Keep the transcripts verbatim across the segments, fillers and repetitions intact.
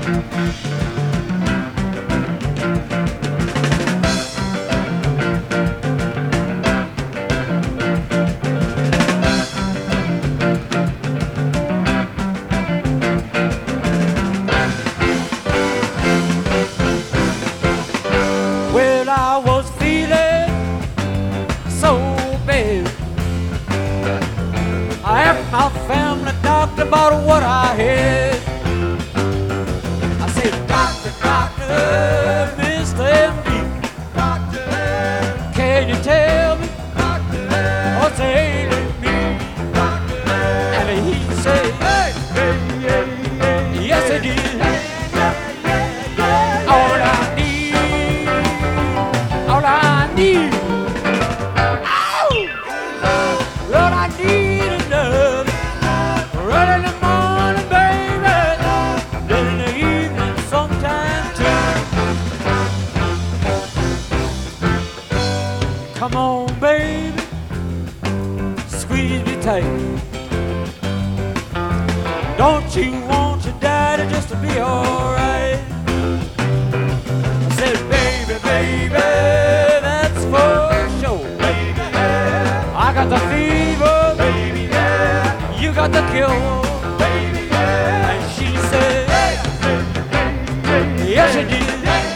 Well, I was feeling so bad. I asked my family doctor about what I had. I said, doctor, doctor, Mister M D, doctor, can you tell me what's ailing me? And he said, hey, hey, hey, hey, yes it is. All I need, all I need, ow! All I need is love. Early in the morning, baby, late in the evening, sometime too. Come on, baby, squeeze me tight. Don't you want your daddy just to be alright? I said, baby, baby, that's for sure. Baby, yeah. I got the fever, baby, yeah. You got the cure, baby, yeah. And she said, hey, hey, hey, hey, yes, she did.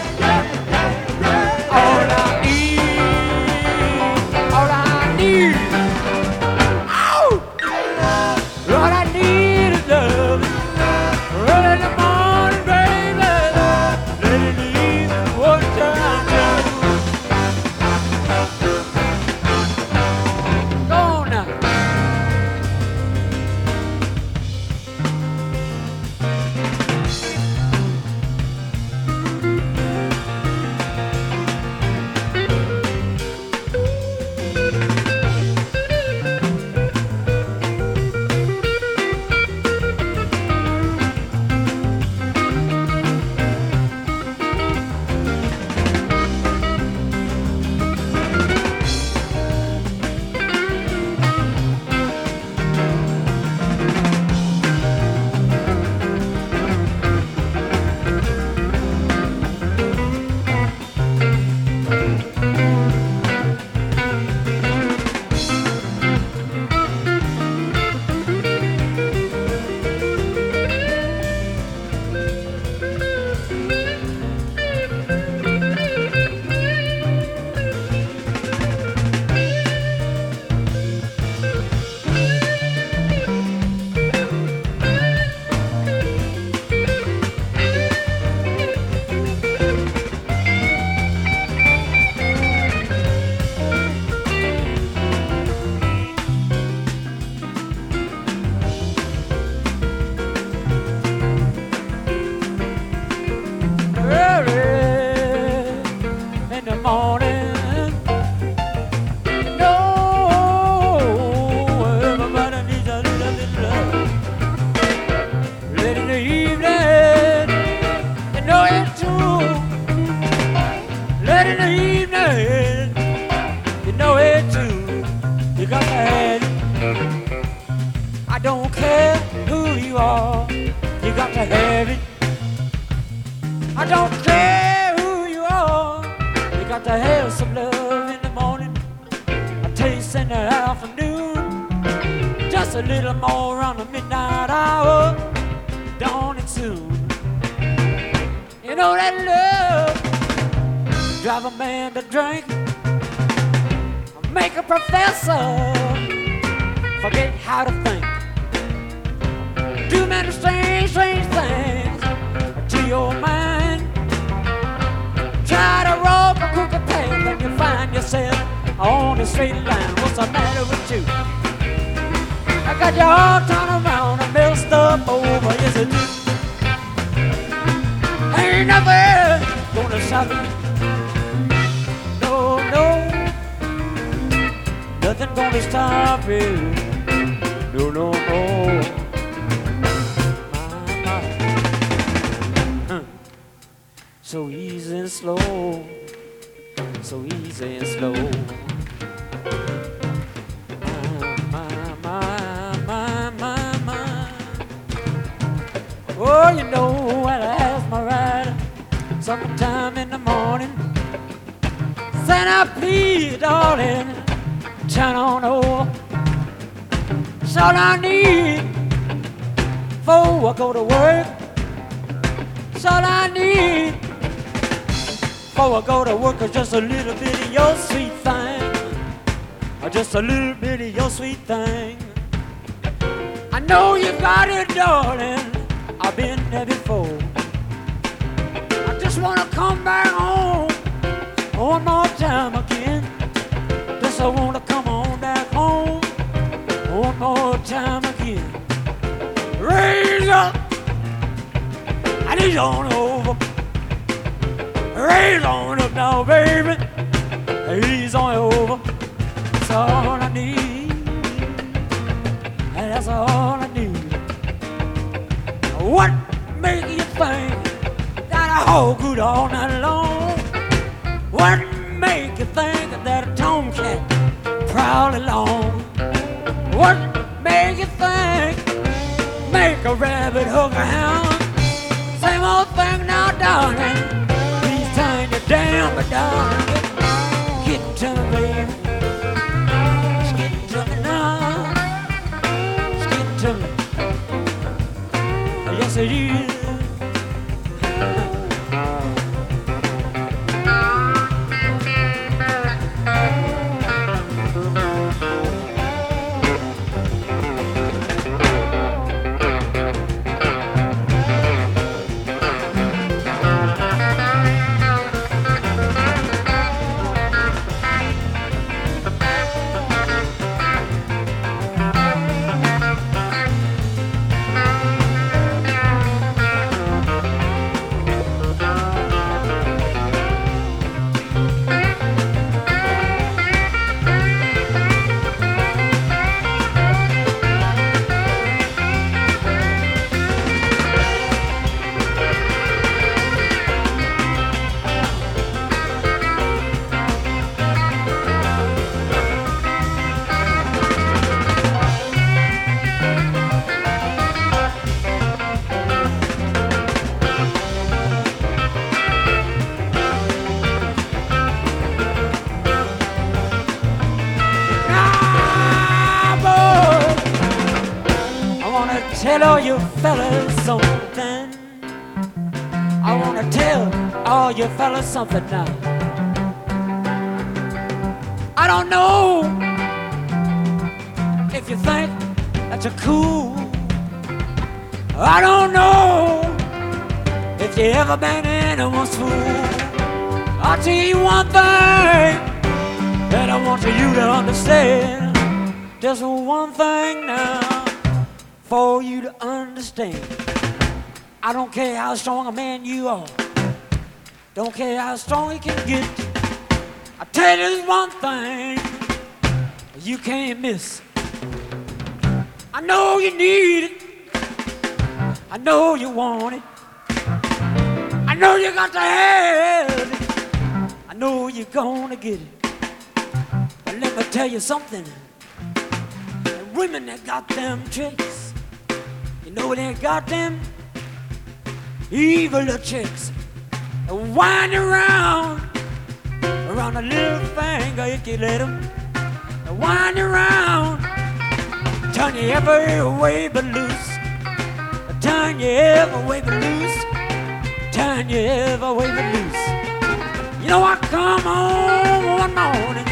All I need, all I need, ow! All I need is love. Early in the morning, baby, late in the evening, one time too. Go on now. don't care who you are, you got to have it. I don't care who you are, you got to have some love in the morning, a taste in the afternoon, just a little more around the midnight hour, dawn it soon. You know that love drive a man to drink, make a professor forget how to think. Do many strange, strange things to your mind. Try to rope a crooked path and you find yourself on the straight line. What's the matter with you? I got you all turned around and messed up over. Yes, I do. Ain't nothing gonna stop me. No, no, nothing gonna stop me. No, no, no. So easy and slow, so easy and slow. My, my, my, my, my, my. Oh, you know what I have sometime in the morning. Say now please, darling, turn on over. That's all I need before I go to work. That's all I need before I go to work is just a little bit of your sweet thing. Or just a little bit of your sweet thing. I know you got it, darling. I've been there before. I just wanna come back home one more time again. Just I wanna come on back home one more time again. Raise up, and he's on over. Raise on up now, baby. He's on over. That's all I need. And that's all I need. What make you think that I hold good all night long? What make you think that a tomcat prowl along? What make you think make a rabbit hug a hound? Same old thing now, darling. Please turn you down, but darling, get, get to me, baby. Just get to me now. Just get to me. Yes, it is. Tell all you fellas something. I wanna tell all you fellas something now. I don't know if you think that you're cool. I don't know if you ever been anyone's fool. I'll tell you one thing that I want you to understand. Just one thing now for you to understand. I don't care how strong a man you are. Don't care how strong you can get. I tell you this one thing you can't miss. I know you need it. I know you want it. I know you got to have it. I know you're gonna get it. But let me tell you something. The women that got them tricks, you know they got them evil chicks. They wind around around a little finger if you let them. They wind around, turn you every way but loose. They turn you every way but loose. Turn you every way but loose. You know I come home one morning.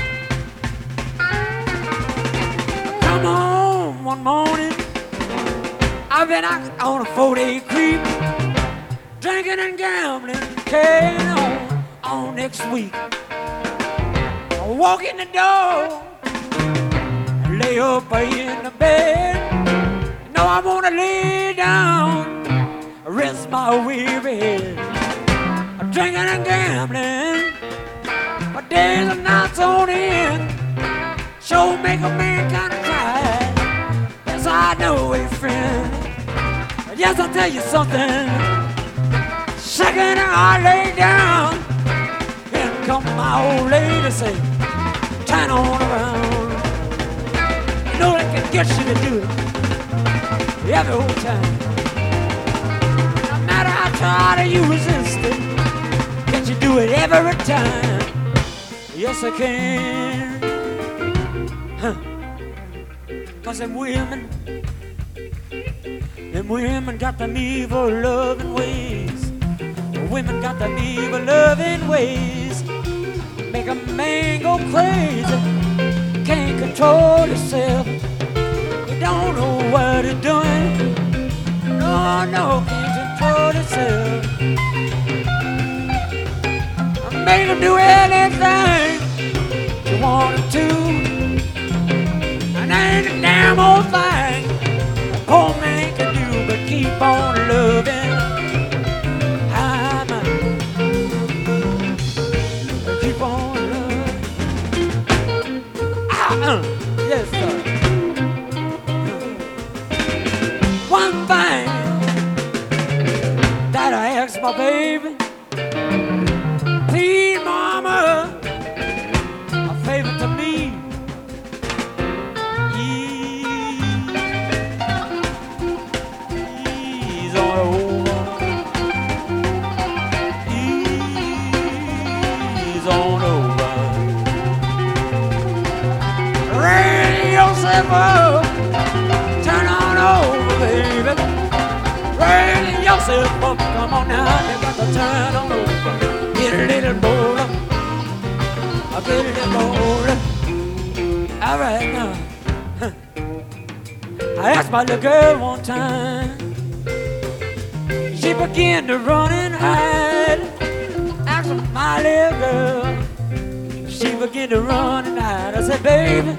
I come home one morning. I've been out on a four-day creep, drinking and gambling, carrying on all next week. I walk in the door, lay up in the bed. You know I wanna lay down, rest my weary head. I'm drinking and gambling, my days and nights on end. Sure make a man kinda tired. Yes, I know it, friend. Yes, I'll tell you something. Second I lay down, here come my old lady say, turn on around. You know that can get you to do it every old time. No matter how tired you resist it, every time. Yes, I can. Huh. Cause them women, them women got them evil loving ways. The women got them evil loving ways. Make a man go crazy, can't control himself. He don't know what he's doing. No, no, can't control himself. I make him do anything you want him to. And ain't a damn old thing a poor man can do but keep on loving. I'm keep on loving. Ah, uh, yes, sir. One thing that I ask my baby, please, mama, a favor to me. Ease on over. Ease on over. Raise yourself up. Turn on over, baby. Raise yourself up. Come on now, you got to turn on over. Get a little bolder. I'll get a little bolder. All right now. Huh. I asked my little girl one time. She began to run and hide. Asked my little girl. She began to run and hide. I said, baby,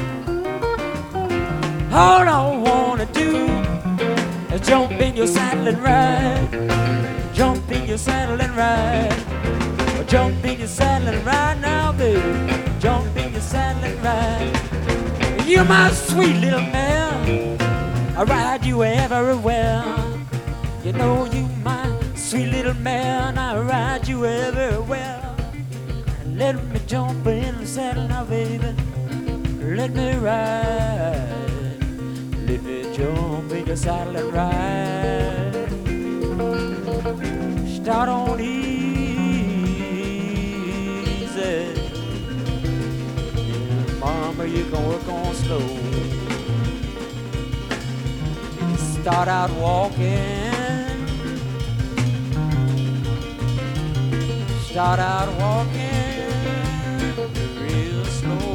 all I wanna do is jump in your saddle and ride. Jump in your saddle and ride. Jump in your saddle and ride now, baby. Jump in your saddle and ride. You're my sweet little mare. I ride you everywhere. You know you my sweet little mare, and I ride you everywhere. Let me jump in the saddle now, baby. Let me ride. Let me jump in the saddle and ride. Start on easy. Yeah, mama, you can work on slow. Start out walking. Start out walking real slow.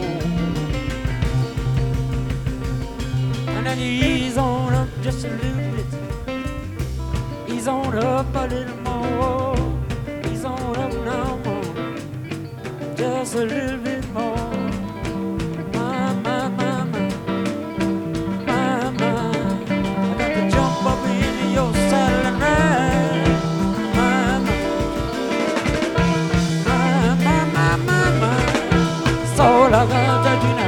And then you ease on up just a little bit. Ease on up a little more. Ease on up now more. Just a little bit more. My, my, my, my. My, my. I got to jump up into your saddle and ride. My, my. My, my, my, my. That's all I got to do now.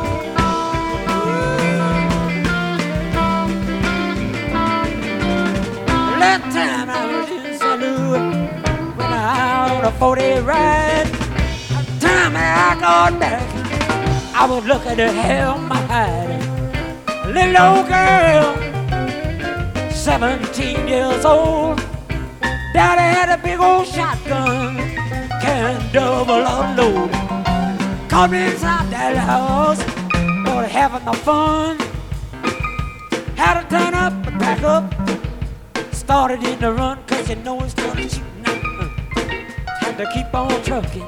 That time I was in Saint Louis, went out on a forty ride. Time I got back, I was looking to hell my hide. A little old girl, seventeen years old. Daddy had a big old shotgun, carrying double unload. Caught me inside that house, was having my fun. Had to turn up and back up. Started in the run, cause you know it's gonna shoot now. Had to keep on trucking.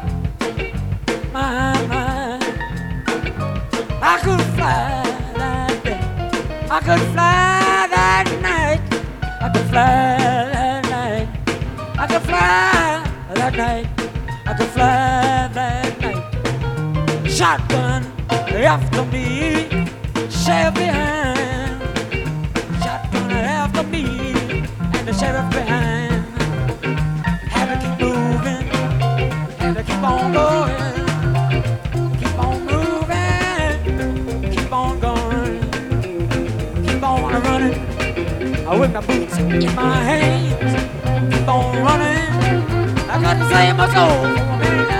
My, my. I could fly that day. I could fly that night. I could fly that night. I could fly that night. I could fly that night. Shotgun after me, shell behind. Shotgun after me, and the sheriff behind. Had to keep moving, had to keep on going, keep on moving, keep on going, keep on running. I with my boots in my hands, keep on running. I got to say my soul for me now.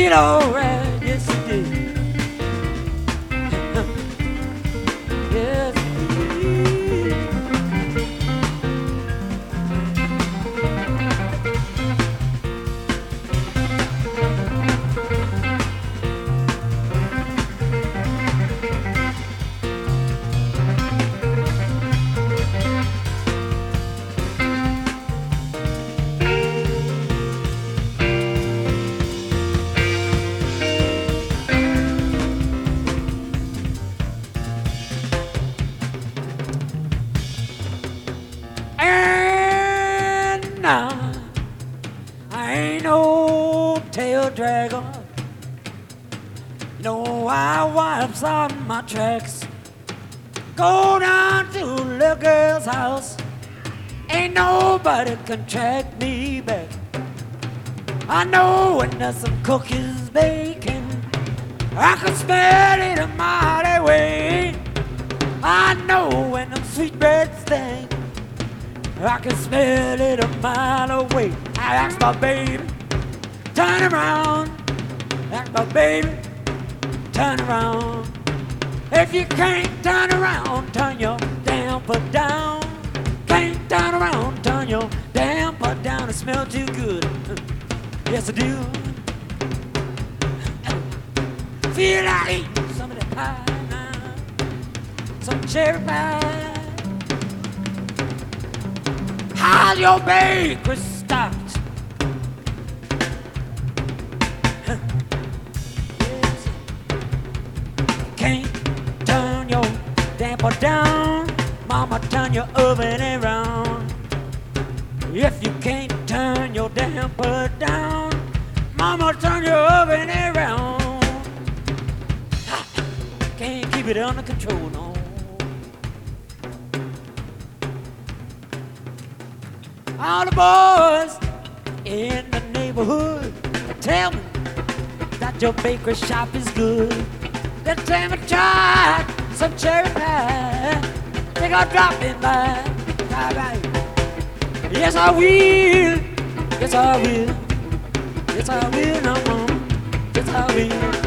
feel alright, yes it did. Yes it did. And now I ain't no tail dragger. No, I wipes on my tracks. Go down to a little girl's house. Ain't nobody can track me back. I know when there's some cookies baking, I can smell it a mighty way. I know when them sweet breads stink, I can smell it a mile away. I ask my baby, turn around. Ask my baby, turn around. If you can't turn around, turn your damper down. Can't turn around, turn your damper down. It smells too good. Yes, I do. Feel like eating some of that pie now. Some cherry pie. How's your bakery stocked? Yes. Can't turn your damper down. Mama, turn your oven around. If you can't turn your damper down, Mama, turn your oven around. Ha! Can't keep it under control, no. All the boys in the neighborhood tell me that your bakery shop is good. They tell me try some cherry pie. They gonna drop in by. All right. Yes, I will. Yes, I will. Yes, I will. No, no. Yes, I will.